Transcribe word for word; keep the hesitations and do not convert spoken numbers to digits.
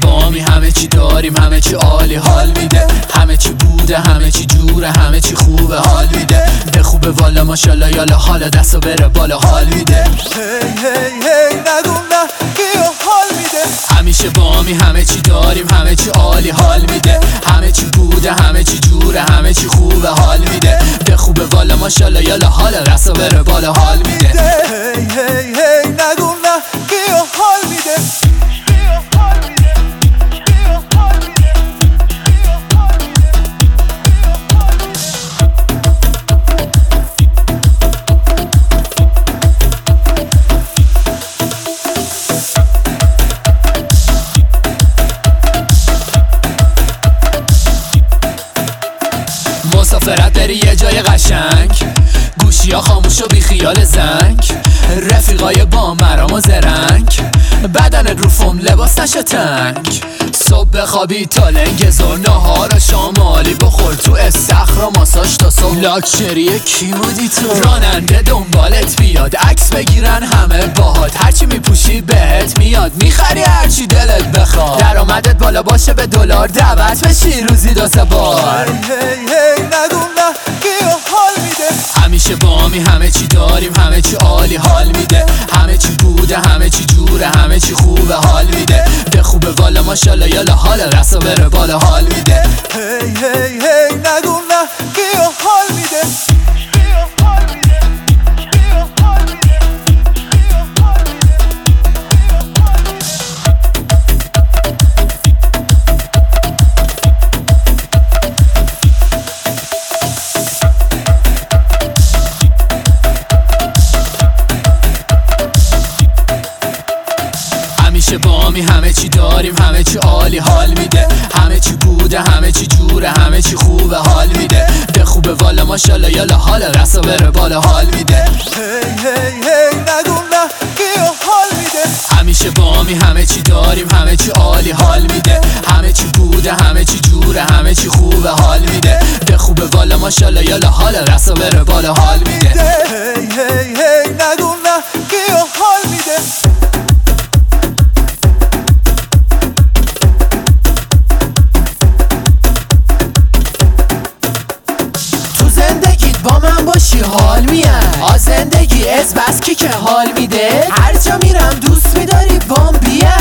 بامی، همه چی داریم، همه چی عالی حال میده، همه چی بوده، همه چی جوره، همه چی خوبه حال میده، به خوبه والا ماشالله یالا حالا دستو بره بالا حال میده. هی هی هی نگو نه کیو حال میده. همیشه بامی، همه چی داریم، همه چی عالی حال میده، همه چی بوده، همه چی جوره، همه چی خوبه حال میده، به خوبه والا ماشالله یالا حالا دستو بره بالا حال میده. هی هی هی نگو نه کیو حال میده. مسافرت بری یه جای قشنگ، گوشی ها خاموش و بی خیال زنگ، رفیقای با مرام و زرنگ، بدنت رو فوم لباس نشه تنگ، صبح بخوابی تا لنگ زور، نهار و شامالی بخور تو استخر و ماساژ تا صبح. لاکچری کی بودی تو؟ راننده دنبالت بیاد، عکس بگیرن همه باهات، هرچی میپوشی بهت میاد، میخری هرچی دلت بخواد، درآمدت بالا باشه به دلار دعوت بشی روزی دو سه بار. هی هی نگو نه کیو حال میده. همیشه بامی، همه چی داریم، همه چی عالی حال میده، همه چی بوده، همه چی جوره، همه چی خوبه حال میده، به خوبه والا ماشالله یالا حالا دستو بره بالا حال میده. هی هی هی نگو نه کیو حال میده. همیشه بامی، همه چی داریم، همه چی عالی حال میده، همه چی بوده، همه چی جوره، همه چی خوبه حال میده، به خوبه والا ماشالله یالا حالا دستو بره بالا حال میده. هی هی هی نگو نه کیو حال میده. همیشه بامی، همه چی داریم، همه چی عالی حال میده، همه چی بوده، همه چی جوره، همه چی خوبه حال میده، به خوبه والا ماشالله یالا حالا دستو بره بالا حال میده. هی هی هی نگو نه کیو حال میده. با من باشی حال میاد، آ زندگی از بس کی که حال میده، هر جا میرم دوست میداری بام بیاد.